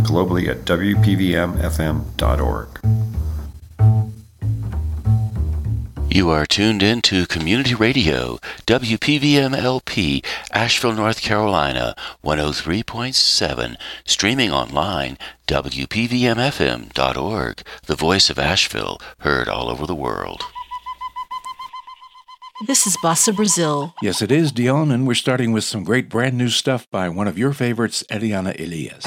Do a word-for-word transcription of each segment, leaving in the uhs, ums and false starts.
globally at w p v m f m dot org. You are tuned in to Community Radio, W P V M L P, Asheville, North Carolina, one oh three point seven, streaming online, w p v m f m dot org, the voice of Asheville, heard all over the world. This is Bossa Brazil. Yes, it is, Dion, and we're starting with some great brand new stuff by one of your favorites, Eliana Elias.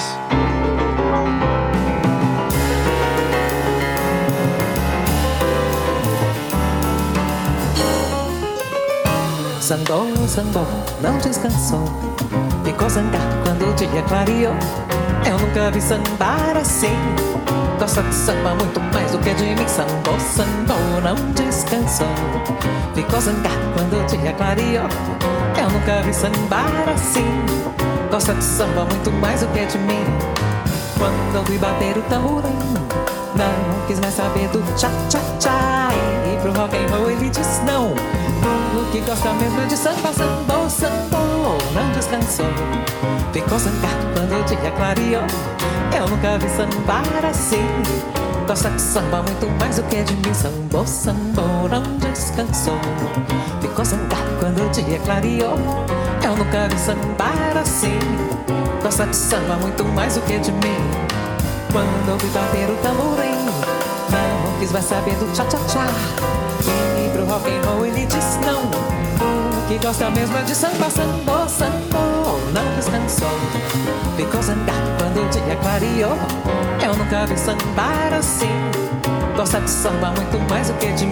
Sambou, sambou, não descansou. Ficou zangado quando o dia clareou. Eu nunca vi sambar assim. Gosta de samba muito mais do que de mim. Sambou, sambou, não descansou. Ficou zangado quando o dia clareou. Eu nunca vi sambar assim. Gosta de samba muito mais do que de mim. Quando ouvi bater o tamborim, não quis mais saber do tchá-tchá-tchá. E pro rock and roll ele disse não. O que gosta mesmo é de samba, sambou, sambou, não descansou. Ficou zangado quando o dia clareou. Eu nunca vi sambar assim. Gosta de samba muito mais do que de mim. Sambou, sambou, não descansou. Ficou zangado quando o dia clareou. Eu nunca vi sambar assim. Gosta de samba muito mais do que de mim. Quando ouvi bater o tamborim, não quis mais saber do tchá-tchá-tchá. E pro rock and roll ele disse não. O que gosta mesmo é de samba, sambou, sambou, não descansou. Ficou zangado quando o dia clareou. Eu nunca vi sambar assim. Gosta de samba muito mais do que de mim.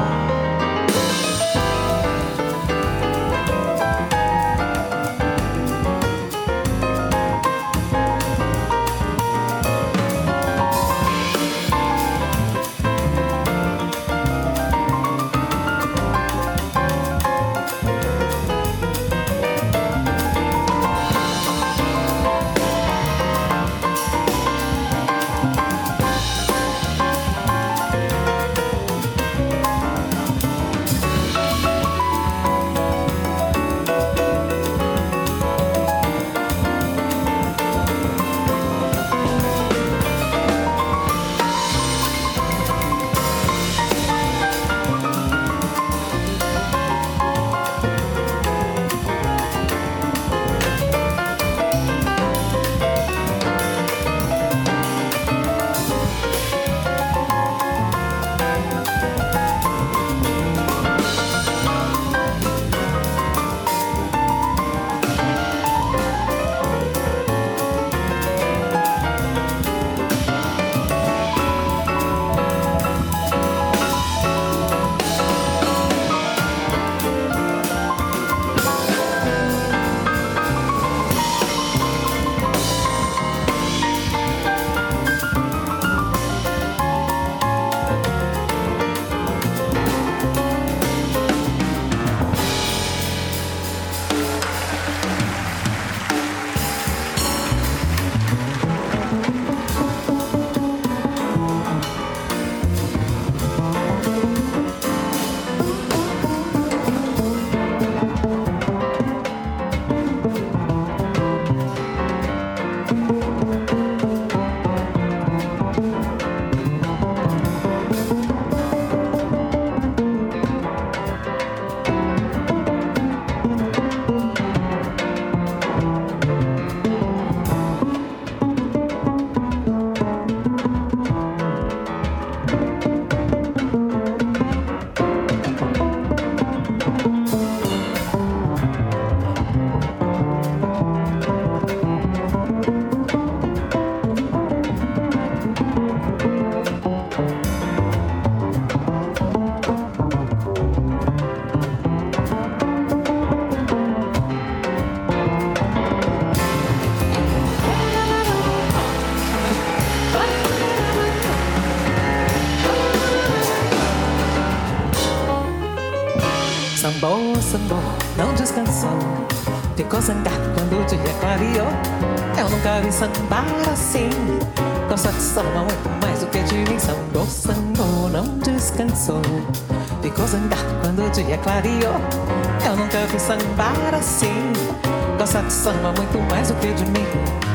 Sambou, sambou, não descansou. Ficou zangado quando o dia clareou. Eu nunca vi sambar assim. Gosta de samba muito mais do que de mim. Sambou, sambou, não descansou. Ficou zangado quando o dia clareou. Eu nunca vi sambar assim. Gosta de samba muito mais do que de mim.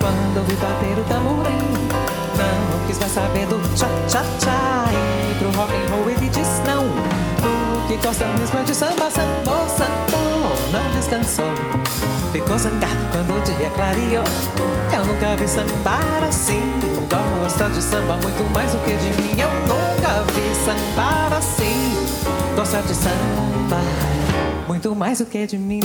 quando ouvi bater o tamborim. Não quis mais saber do tchá-tchá-tchá. E pro rock and roll ele diz não. O que gosta mesmo é de samba, sambô, sambô. Não descansou, ficou zangado quando o dia clareou. Eu nunca vi sambar assim. Gosta de samba muito mais do que de mim. Eu nunca vi sambar assim. Gosta de samba muito mais do que de mim.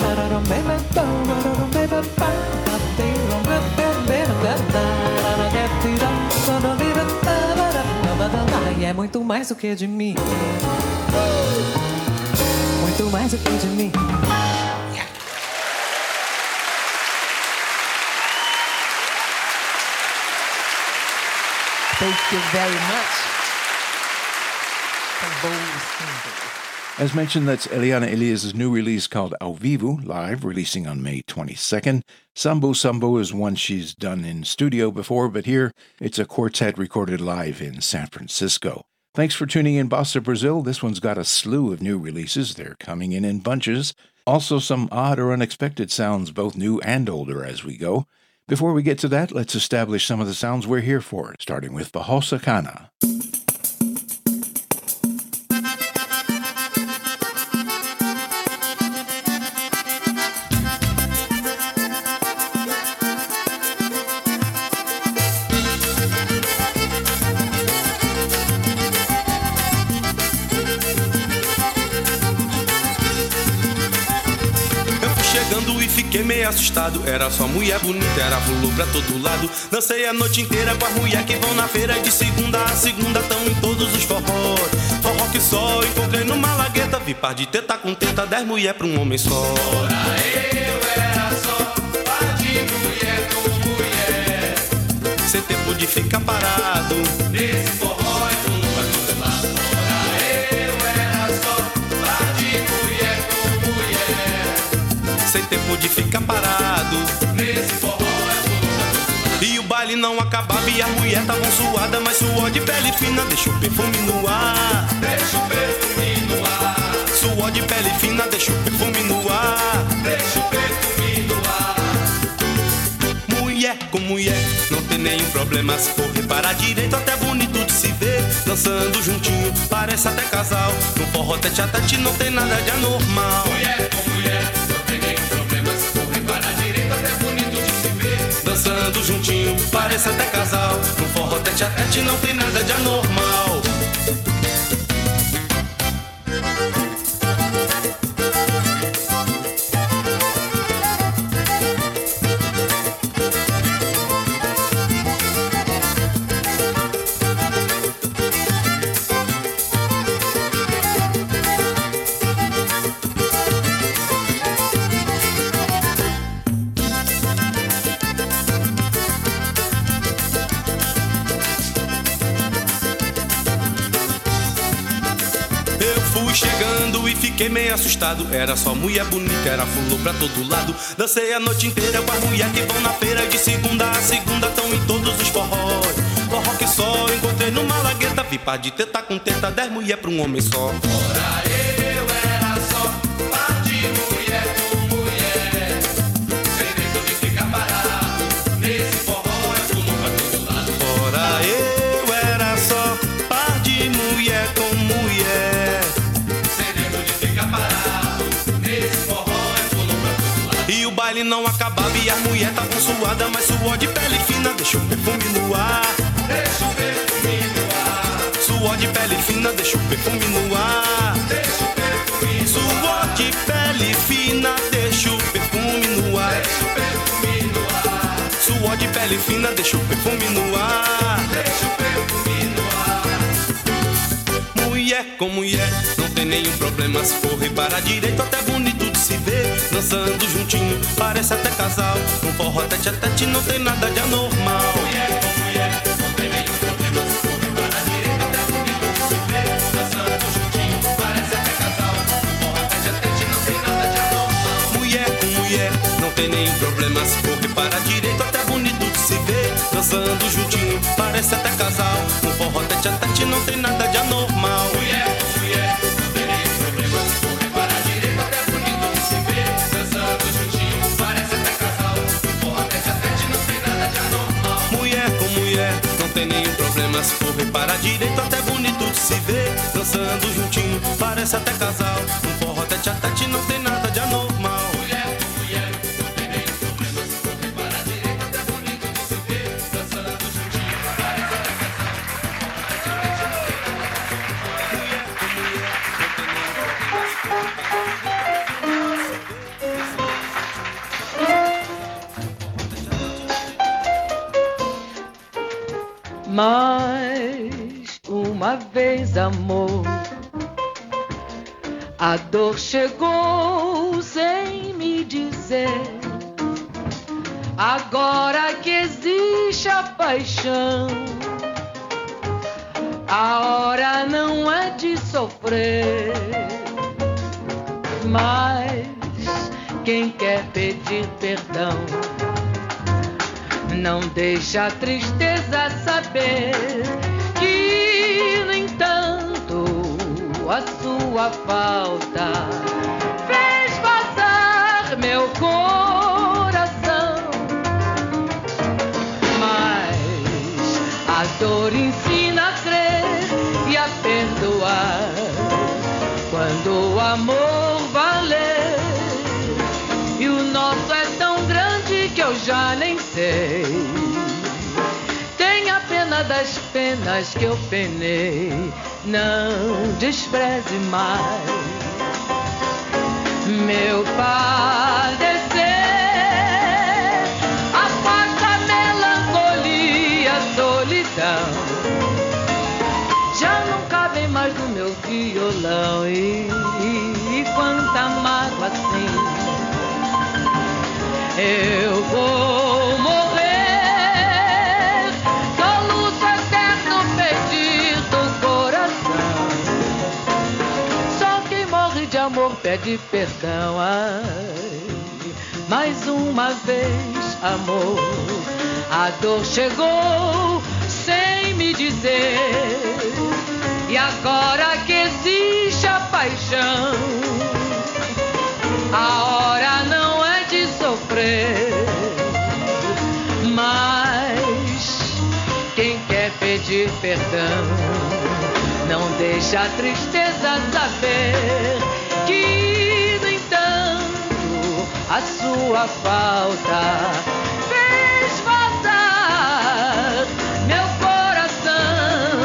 E é muito mais do que de mim. Muito mais do que de mim. Thank you very much. As mentioned, that's Eliana Elias' new release called Ao Vivo, live, releasing on May twenty-second. Sambo Sambo is one she's done in studio before, but here it's a quartet recorded live in San Francisco. Thanks for tuning in, Bossa Brazil. This one's got a slew of new releases. They're coming in in bunches. Also some odd or unexpected sounds, both new and older, as we go. Before we get to that, let's establish some of the sounds we're here for, starting with Bahosa Cana. Fiquei meio assustado, era só mulher bonita, era vulô pra todo lado. Dancei a noite inteira com as mulheres que vão na feira. De segunda a segunda tão em todos os forrós. Forró que só encontrei numa lagueta. Vi par de teta com teta, dez mulher pra um homem só. Ora eu era só par de mulher com mulher. Sem tempo de ficar parado nesse forró é vulô pra todo lado. Ora eu era só par de mulher com mulher. Sem tempo de ficar parado nesse forró é vulô. E o baile não acabava e as mulheres tavam suadas, mas suor de pele fina deixa o perfume no ar. Deixa o perfume no ar. Suor de pele fina deixa o perfume no ar. Deixa o perfume no ar. Mulher com mulher não tem nenhum problema. Se for reparar direito até bonito de se ver. Dançando juntinho, parece até casal. No forró tete a tete não tem nada de anormal. Mulher com mulher dançando juntinho, parece até casal. No forró tete a tete não tem nada de anormal. Fiquei meio assustado, era só mulher bonita, era fulô pra todo lado. Dancei a noite inteira com as mulheres que vão na feira. De segunda a segunda tão em todos os forróis. Forró que só encontrei numa lagueta. Vi par de teta com teta, dez mulher pra um homem só. Ora eu era só par de mulher com mulher. Sem medo de ficar parado nesse forró é fulô pra todo lado. Ora eu era só par de mulher com mulher. E o baile não acabava e a mulher tava suada, mas suor de pele fina deixa o perfume no ar. Deixa o perfume no ar. Suor de pele fina deixa o perfume no ar. Deixa o perfume no ar. Suor de pele fina deixa o perfume no ar. Deixa o perfume no ar. Suor de pele fina deixa o perfume no ar. Deixa o perfume no ar. Mulher com mulher não tem nenhum problema. Se for reparar direito até bonito de se ver. Dançando juntinho, parece até casal. No forró tete a tete não tem nada de anormal. Mulher com mulher, não tem nenhum problema. Se for reparar direito até bonito de se ver. Dançando juntinho, parece até casal. No forró tete a tete não tem nada de anormal. Mulher com mulher, não tem nenhum problema. Se for reparar direito até bonito de se ver. Dançando juntinho, parece até casal. No forró tete a tete não tem nada de anormal. Mulher com mulher, não tem nenhum problema. Se for reparar direito até bonito de se ver. Dançando juntinho, parece até casal. No forró tete a tete não tem nada de anormal. mulher, não tem nenhum problema se correr para a direita, até bonito de se ver, dançando juntinho, parece até casal. Um forró tete a tete não tem nada de anormal. Mulher, mulher, não tem nenhum problema se correr para a direita, até bonito de se ver, dançando juntinho, parece até casal. Mulher, mulher, não tem nenhum problema se correr para a Mais uma vez, amor, a dor chegou sem me dizer. Agora que existe a paixão, a hora não é de sofrer. Mas quem quer pedir perdão não deixa a tristeza saber que, no entanto, a sua falta fez vazar meu coração. Mas a dor ensina a crer e a perdoar quando o amor valer. E o nosso é tão grande que eu já nem sei. Tenha pena das penas que eu penei, não despreze mais meu padecer. Afasta a melancolia, a solidão, já não cabem mais no meu violão. E, e, e quanta mágoa assim eu vou morrer, soluço eterno pedir do coração. Só quem morre de amor pede perdão. Ai, mais uma vez, amor, a dor chegou sem me dizer. E agora que existe a paixão, a hora não é de sofrer. Mas quem quer pedir perdão não deixa a tristeza saber que, no entanto, a sua falta fez vazar meu coração.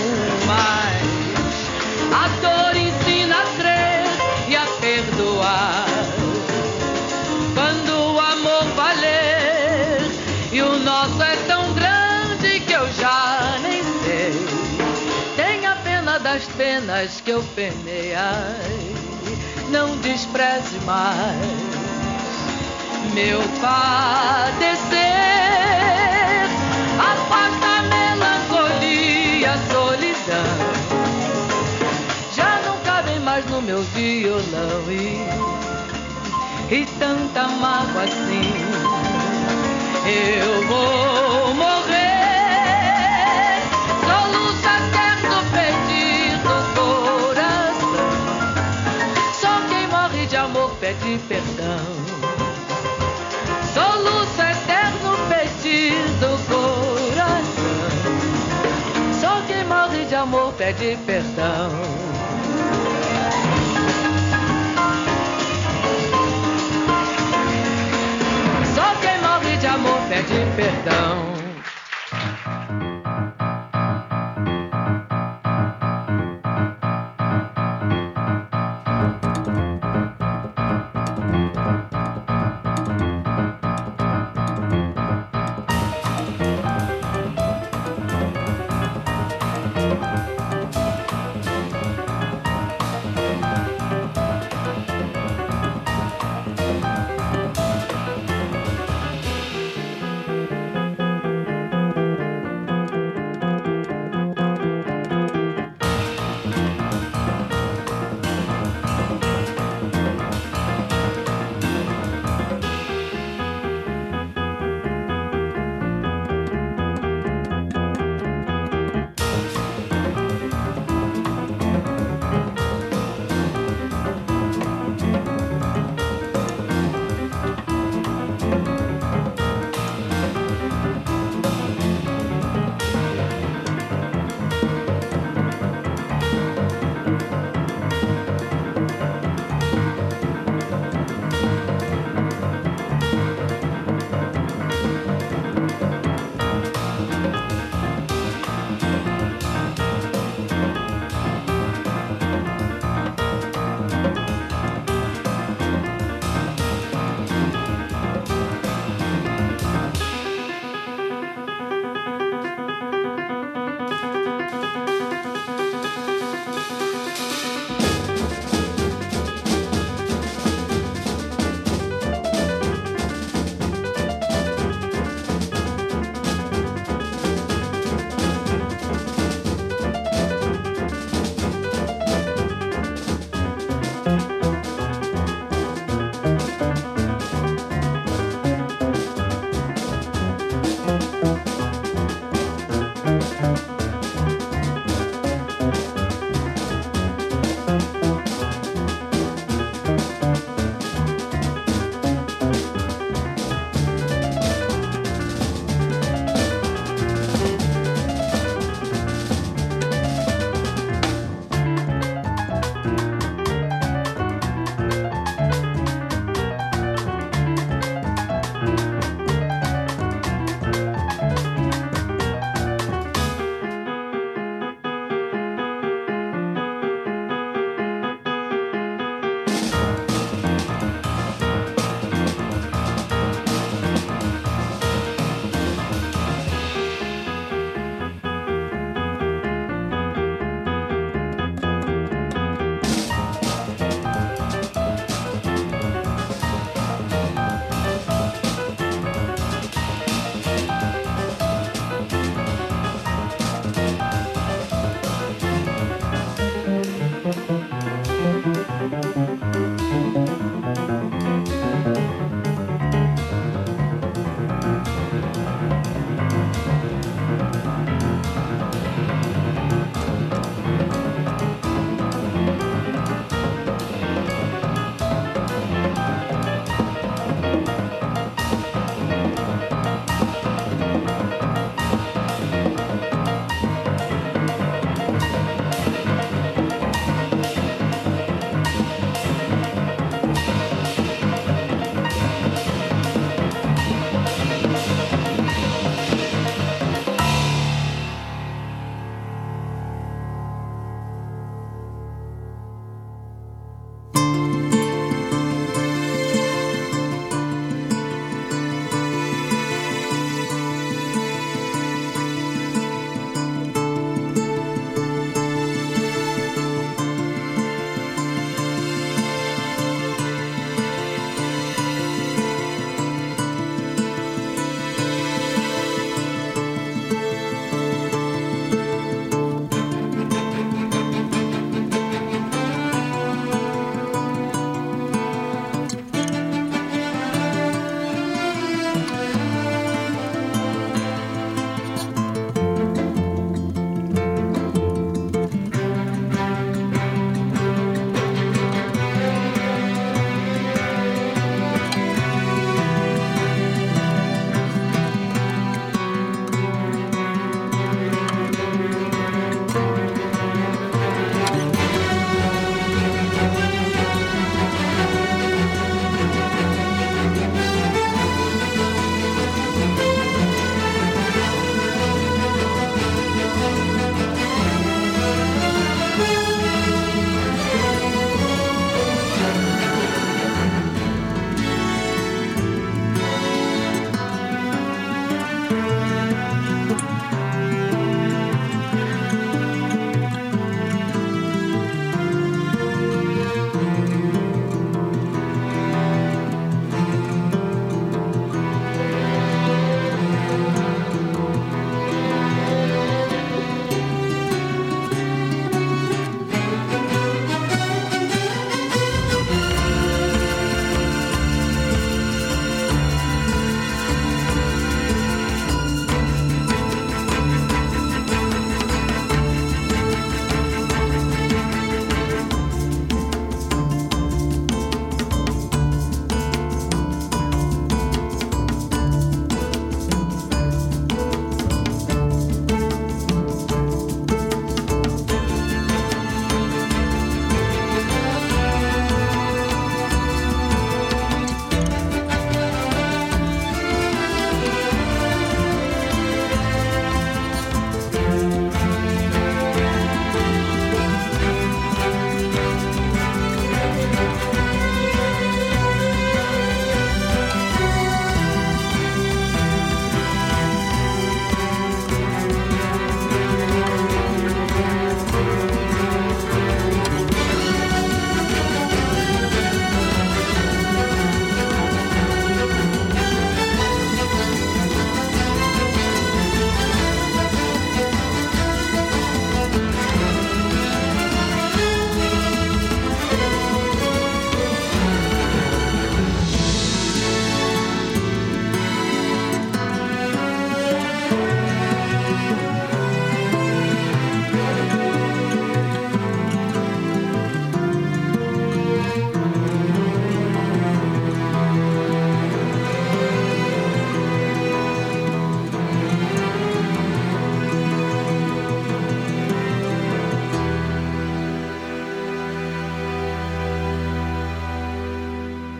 Mas a dor ensina a crer e a perdoar quando o amor valer. E o nosso é tão grande que eu já nem sei. Tenha pena das penas que eu penei. Ai, não despreze mais meu padecer. Afasta a melancolia, a solidão, já não cabem mais no meu violão. E E tanta mágoa assim, eu vou morrer, soluço eterno pedir do coração. Só quem morre de amor pede perdão. Soluço eterno pedir do coração. Só quem morre de amor pede perdão. De amor pede perdão.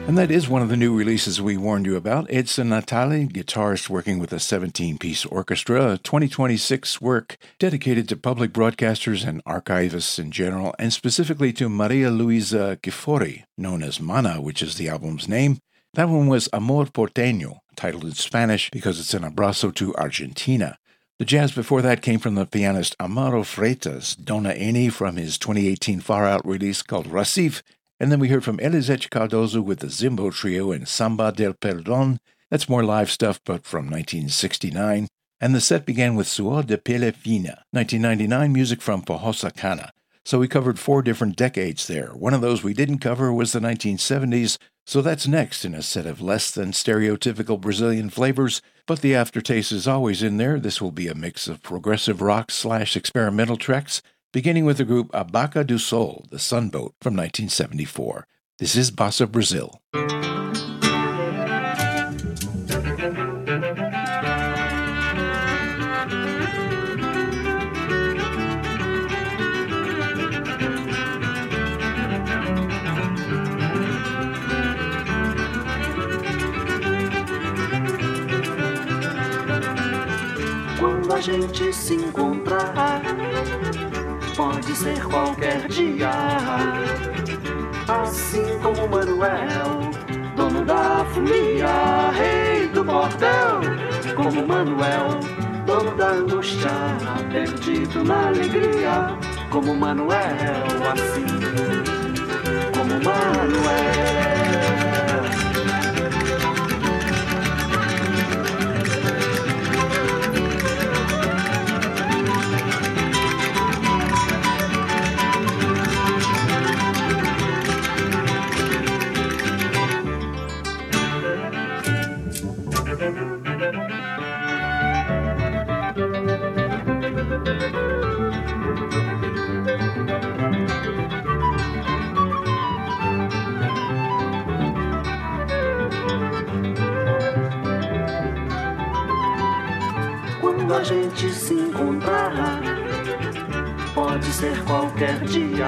And that is one of the new releases we warned you about. Edson Natali, guitarist working with a seventeen-piece orchestra, a twenty twenty-six work dedicated to public broadcasters and archivists in general, and specifically to Maria Luisa Kifori, known as Mana, which is the album's name. That one was Amor Porteño, titled in Spanish because it's an abrazo to Argentina. The jazz before that came from the pianist Amaro Freitas, Dona Eni from his twenty eighteen far-out release called Recife, and then we heard from Elisete Cardozo with the Zimbo Trio and Samba del Perdón. That's more live stuff, but from nineteen sixty-nine. And the set began with Suor de Pele Fina, nineteen ninety-nine music from Pohosa Cana. So we covered four different decades there. One of those we didn't cover was the nineteen seventies, so that's next in a set of less than stereotypical Brazilian flavors, but the aftertaste is always in there. This will be a mix of progressive rock slash experimental tracks, beginning with the group Abaca do Sol, the Sunboat, from nineteen seventy-four. This is Bossa Brazil. Quando a gente se encontrar, pode ser qualquer dia, assim como Manuel, dono da folia, rei do bordel, como Manuel, dono da angústia, perdido na alegria, como Manuel, assim como Manuel. Quando a gente se encontrar, pode ser qualquer dia,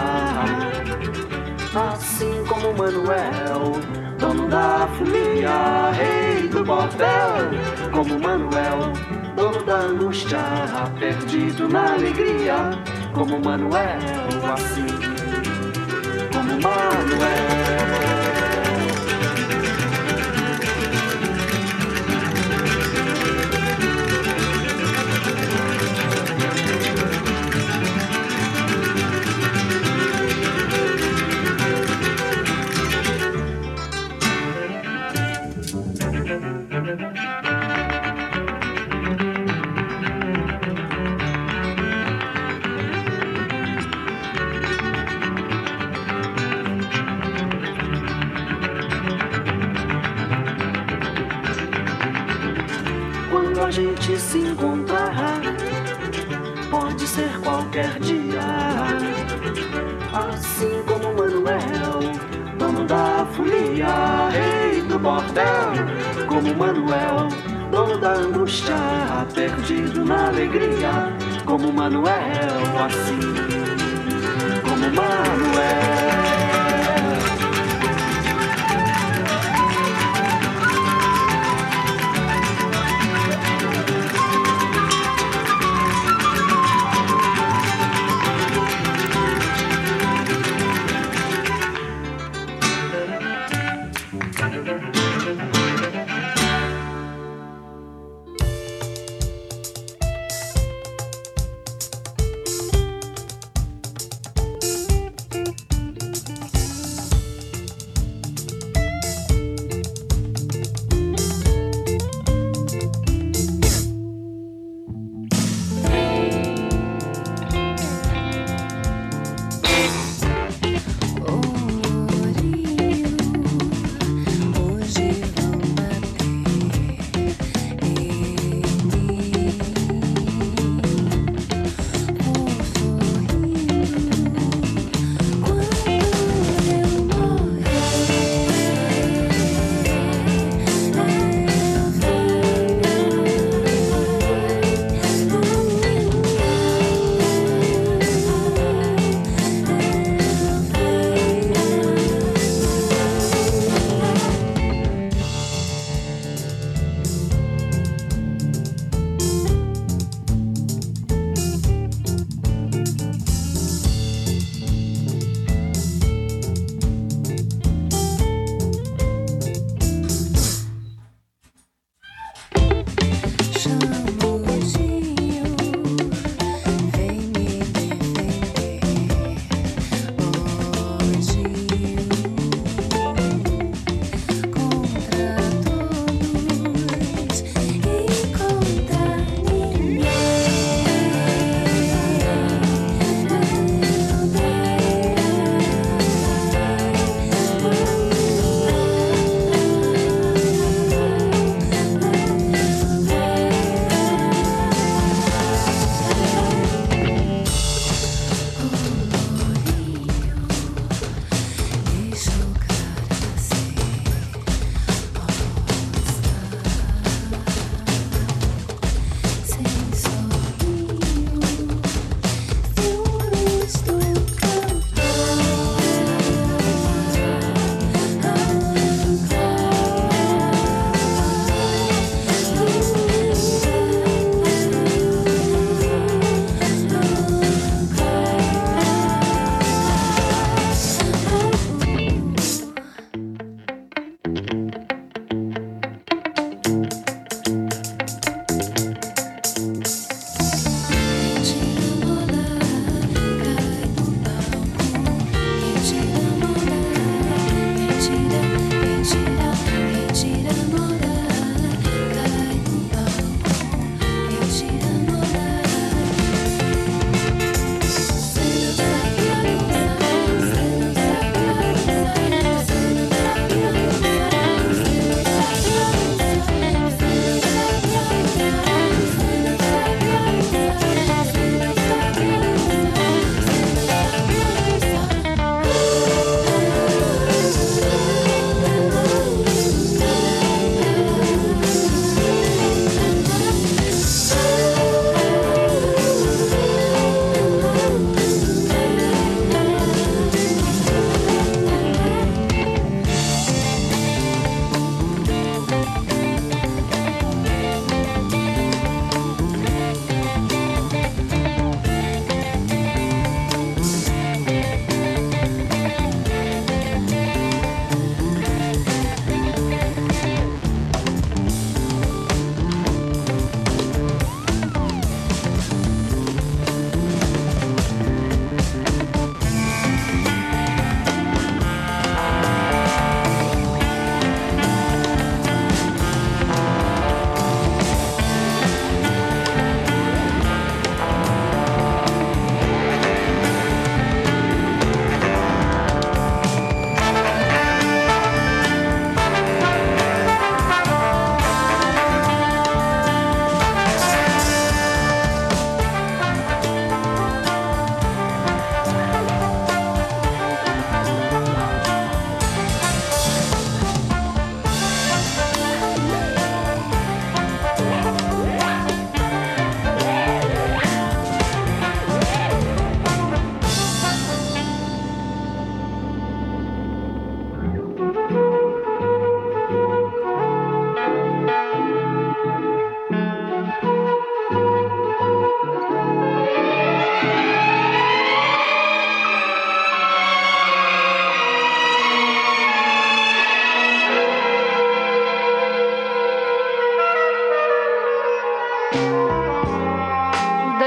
assim como Manuel, dono da folia, rei do bordel, como Manuel, dono da angústia, perdido na alegria, como Manuel, assim como Manuel. Quando a gente se encontrar, pode ser qualquer dia, assim como Manuel, dono da folia, rei do bordel, como Manuel, dono da angústia, perdido na alegria, como Manuel, assim como Manuel.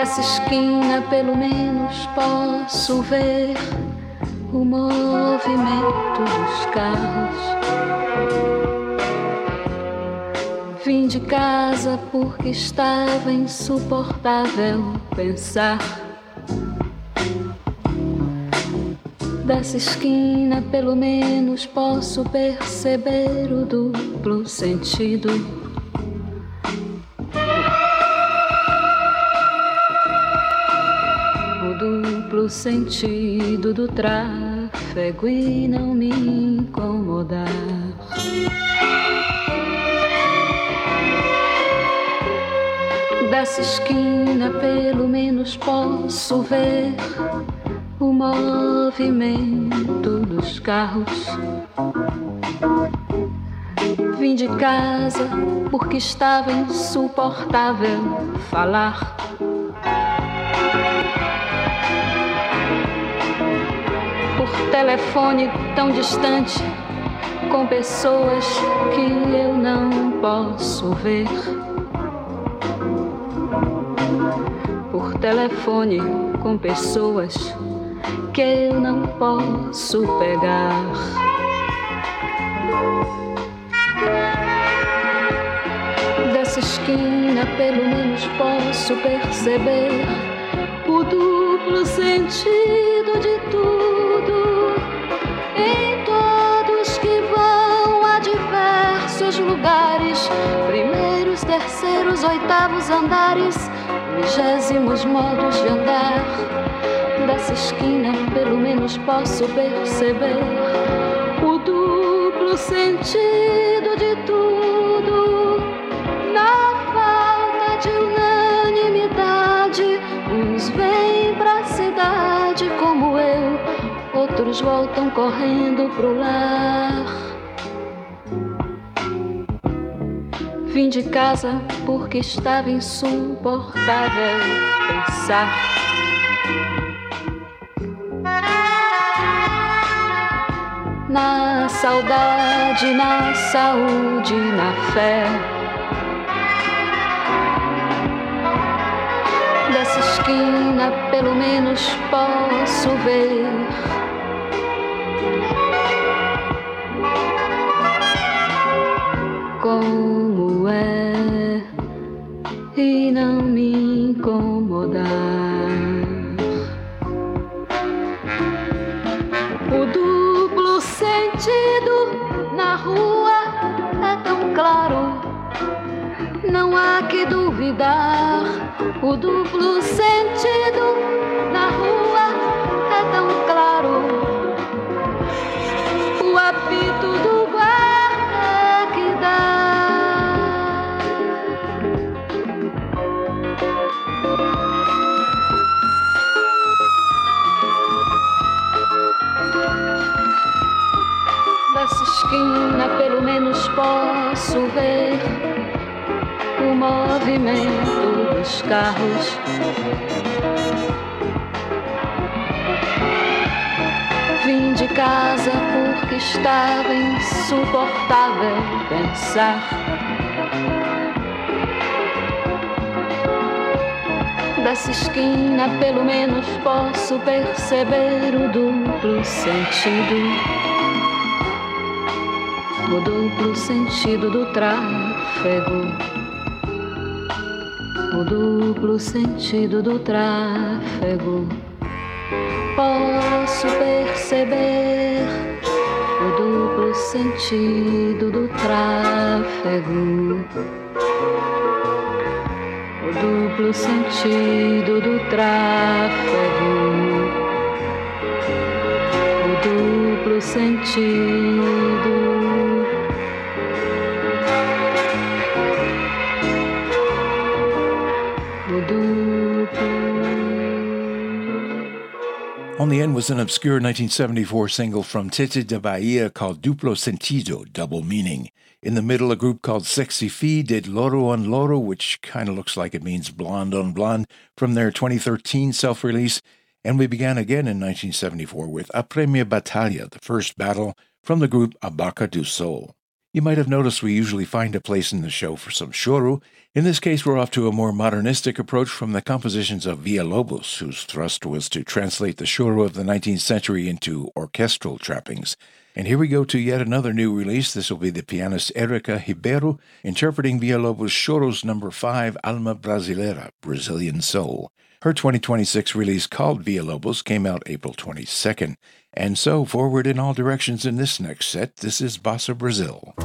Dessa esquina pelo menos posso ver o movimento dos carros. Vim de casa porque estava insuportável pensar. Dessa esquina pelo menos posso perceber o duplo sentido. O duplo sentido do tráfego e não me incomodar. Dessa esquina pelo menos posso ver o movimento dos carros. Vim de casa porque estava insuportável falar. Por telefone tão distante, com pessoas que eu não posso ver. Por telefone com pessoas que eu não posso pegar. Dessa esquina pelo menos posso perceber o duplo sentido de tudo. Em todos que vão a diversos lugares, primeiros, terceiros, oitavos andares, vigésimos modos de andar. Dessa esquina pelo menos posso perceber o duplo sentido de tudo. Na falta de unanimidade, uns vêm pra cidade como eu, outros voltam correndo pro lar. Vim de casa porque estava insuportável pensar. Na saudade, na saúde, na fé. Dessa esquina pelo menos posso ver como é e não me incomodar. O duplo sentido na rua é tão claro, não há que duvidar. O duplo sentido na rua é tão claro, o apito do guarda que dá. Dessa esquina pelo menos posso ver o movimento dos carros. Vim de casa porque estava insuportável pensar. Dessa esquina pelo menos posso perceber o duplo sentido. O duplo sentido do tráfego. O duplo sentido do tráfego. Posso perceber o duplo sentido do tráfego. O duplo sentido do tráfego. O duplo sentido. On the End was an obscure nineteen seventy-four single from Tete de Bahia called Duplo Sentido, Double Meaning. In the middle, a group called Sexy Fi did Loro on Loro, which kind of looks like it means blonde on blonde, from their twenty thirteen self-release. And we began again in nineteen seventy-four with A Premia Batalha, the first battle, from the group Abaca do Sol. You might have noticed we usually find a place in the show for some choro. In this case, we're off to a more modernistic approach from the compositions of Villalobos, whose thrust was to translate the choro of the nineteenth century into orchestral trappings. And here we go to yet another new release. This will be the pianist Erica Ribeiro interpreting Villalobos' choros number five, Alma Brasileira, Brazilian Soul. Her twenty twenty-six release called Villalobos came out April twenty-second. And so, forward in all directions in this next set, this is Bossa Brazil.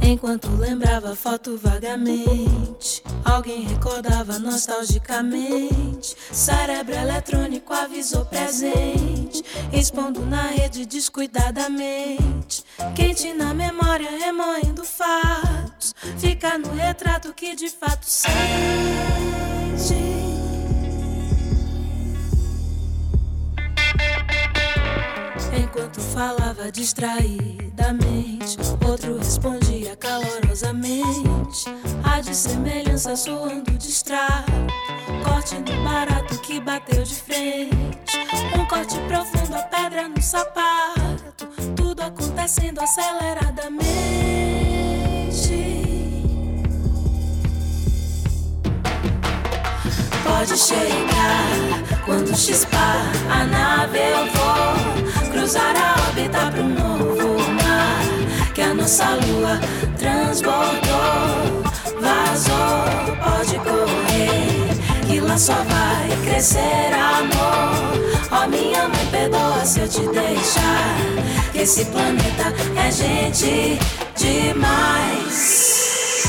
Enquanto lembrava a foto vagamente, alguém recordava nostalgicamente. Cérebro eletrônico avisou presente, expondo na rede descuidadamente. Quente na memória, remoendo fatos, fica no retrato que de fato sente. Enquanto falava distraidamente, outro respondia calorosamente. Há de semelhança soando distrato, corte no barato que bateu de frente. Um corte profundo, a pedra no sapato, tudo acontecendo aceleradamente. Pode chegar quando chispar a nave, eu vou cruzar a órbita pro novo mar que a nossa lua transbordou, vazou. Pode correr, que lá só vai crescer amor. Ó, minha mãe, perdoa se eu te deixar, que esse planeta é gente demais.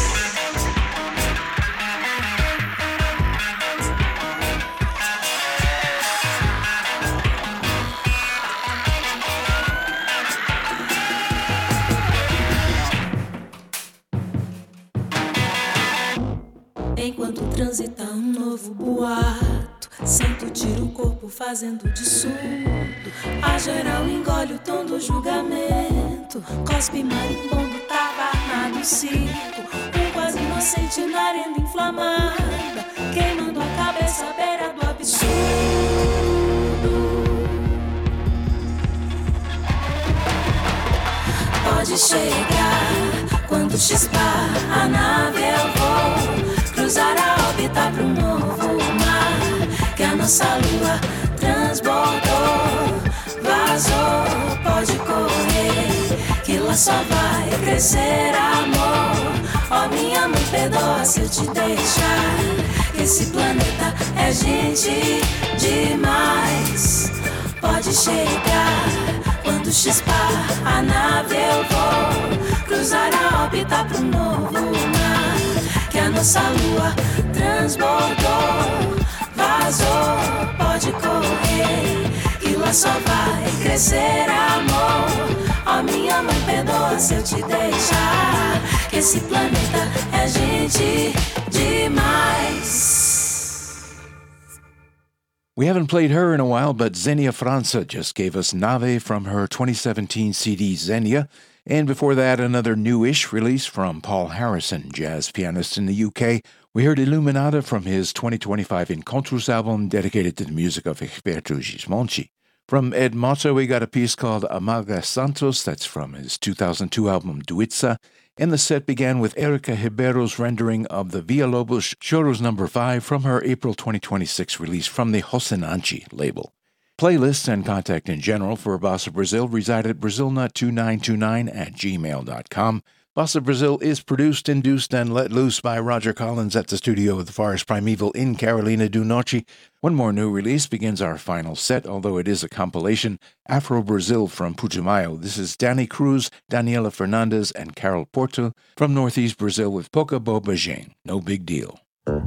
Enquanto transita um novo boato, sinto tiro o corpo fazendo de surdo. A geral engole o tom do julgamento, cospe marimbondo, tabarnado circo. Um quase inocente na arena inflamada, queimando a cabeça à beira do absurdo. Pode chegar quando chispar a nave, eu vou cruzar a órbita pro novo mar que a nossa lua transbordou, vazou. Pode correr, que lá só vai crescer amor. Ó, minha mãe, perdoa se eu te deixar, que esse planeta é gente demais. Pode chegar quando chispar a nave, eu vou cruzar a órbita pro novo mar que a nossa lua transbordou, vazou. Pode correr, que lá só vai crescer amor. Ó, minha mãe, perdoa se eu te deixar, que esse planeta é gente demais. We haven't played her in a while, but Xenia França just gave us Nave from her twenty seventeen C D Xenia. And before that, another newish release from Paul Harrison, jazz pianist in the U K. We heard Illuminata from his twenty twenty-five Encontros album dedicated to the music of Egberto Gismonti. From Ed Mota, we got a piece called Amaga Santos, that's from his two thousand two album Duitza. And the set began with Erica Ribeiro's rendering of the Villalobos Choros number five from her April twenty twenty-six release from the Rocinante label. Playlists and contact in general for Bossa Brazil reside at brazilnut two nine two nine at gmail dot com. Bossa Brazil is produced, induced, and let loose by Roger Collins at the studio of the Forest Primeval in Carolina do Norte. One more new release begins our final set, although it is a compilation, Afro Brazil from Putumayo. This is Danny Cruz, Daniela Fernandez, and Carol Porto from Northeast Brazil with Pouca Bobagem. No big deal.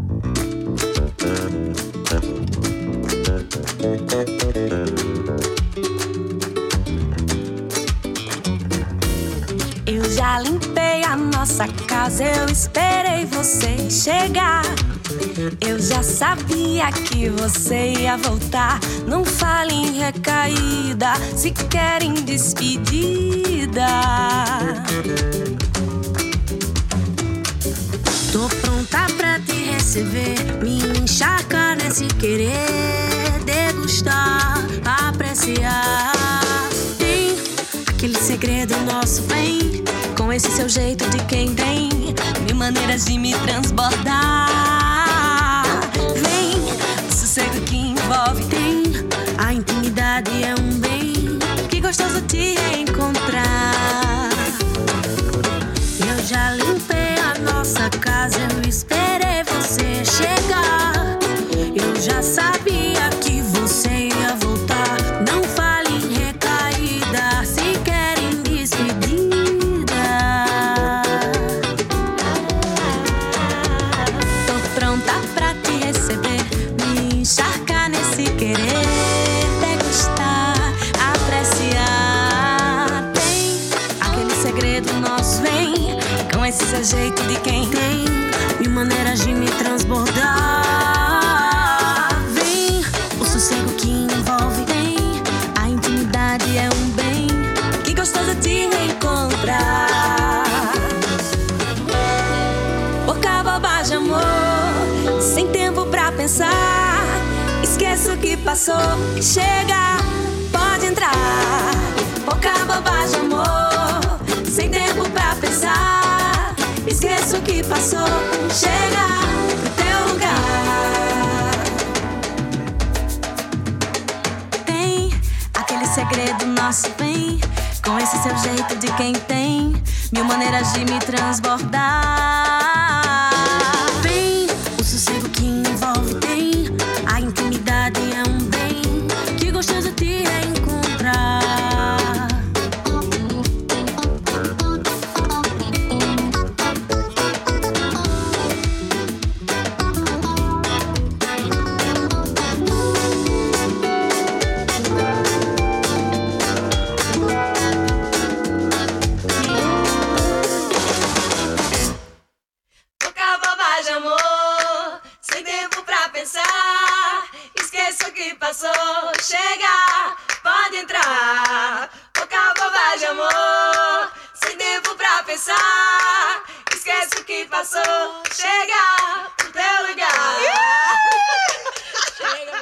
Eu já limpei a nossa casa, eu esperei você chegar. Eu já sabia que você ia voltar. Não fale em recaída, se querem despedida. Tô pronta pra te receber, me encharcar nesse querer, degustar, apreciar. Tem aquele segredo nosso, vem com esse seu jeito de quem tem mil maneiras de me transbordar. Vem, o sossego que envolve, tem a intimidade, é um bem. Que gostoso te encontrar. Eu já limpei a nossa casa, eu esperei você chegar. Eu já sabia que você ia voltar. Não fale em recaída, se querem despedida. esse seu jeito de quem tem mil maneiras de me transbordar. Vem, o sossego que envolve. Vem, a intimidade é um bem. Que gostoso te reencontrar. Pouca bobagem, amor, sem tempo pra pensar. Esquece o que passou, chega, pode entrar. Pouca bobagem, amor, sem tempo pra pensar. Esquece o que passou, chega pro teu lugar. Tem aquele segredo nosso, vem com esse seu jeito de quem tem mil maneiras de me transbordar. Vem, o sossego que envolve. Tem a intimidade é um bem. Que gostoso te reencontrar. Chega, pode entrar. Pouca bobagem, amor, sem tempo pra pensar. Esquece o que passou. Chega pro teu lugar. Chega,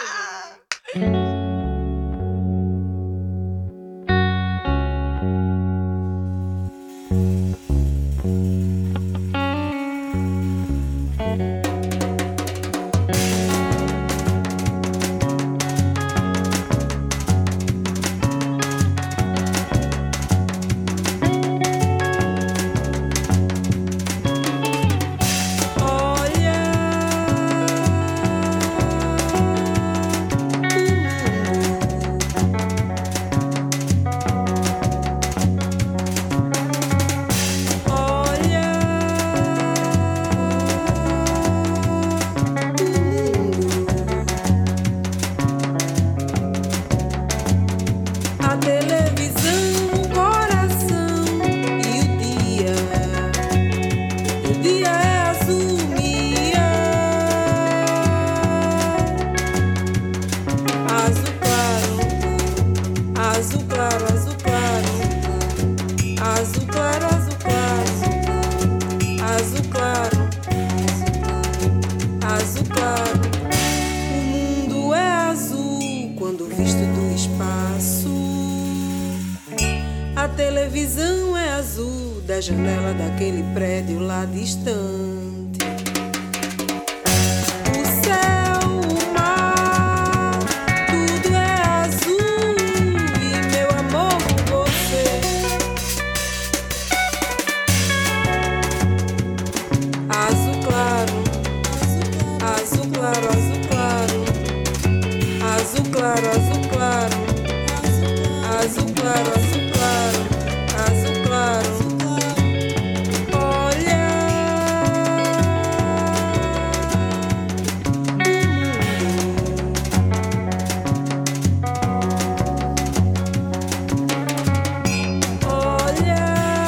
televisão é azul da janela daquele prédio lá distante. O céu, o mar, tudo é azul e meu amor por você. Azul claro, azul claro, azul claro, azul claro, azul claro, azul claro, azul claro. Azul claro, olha, olha,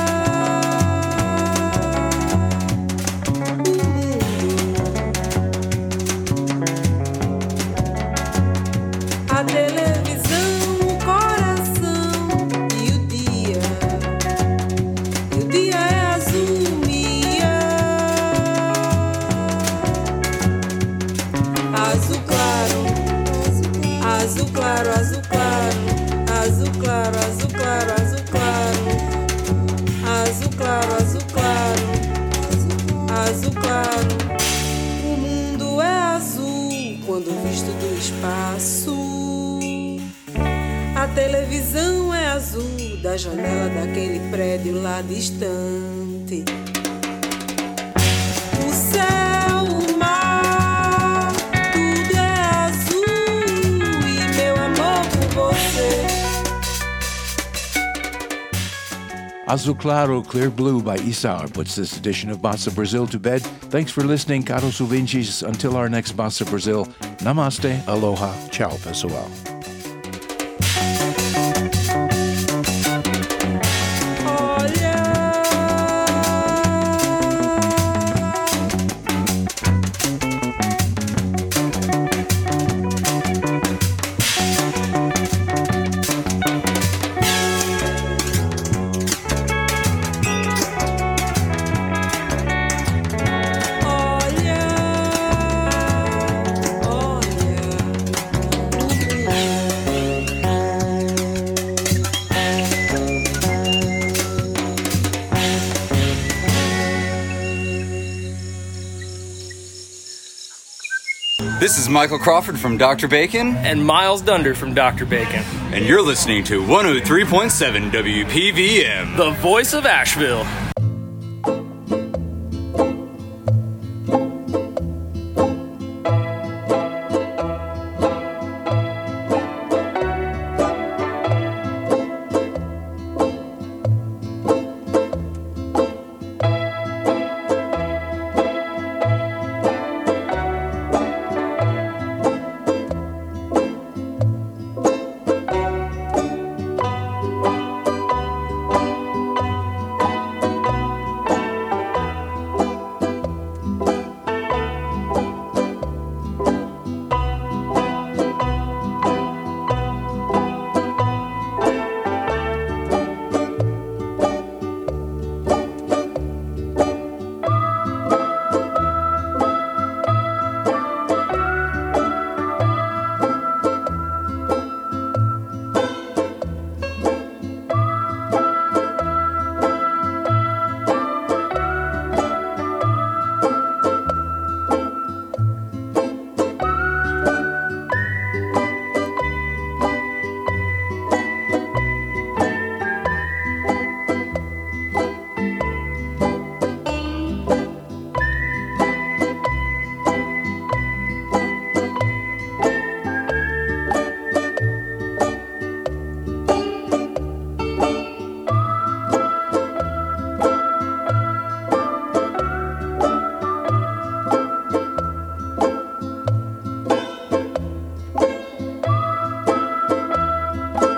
a televisão, o coração e o dia. Azul claro, azul claro, azul claro, azul claro, azul claro, azul claro, azul claro, azul claro, azul claro. O mundo é azul quando visto do espaço. A televisão é azul da janela daquele prédio lá distante. O céu, o mar, tudo é azul e meu amor por você. Azul Claro, Clear Blue by Isaur puts this edition of Bossa Brazil to bed. Thanks for listening, caros ouvintes. Until our next Bossa Brazil, namaste, aloha, ciao, pessoal. Olha, This is Michael Crawford from Doctor Bacon. And Miles Dunder from Doctor Bacon. And you're listening to one oh three point seven W P V M. The voice of Asheville.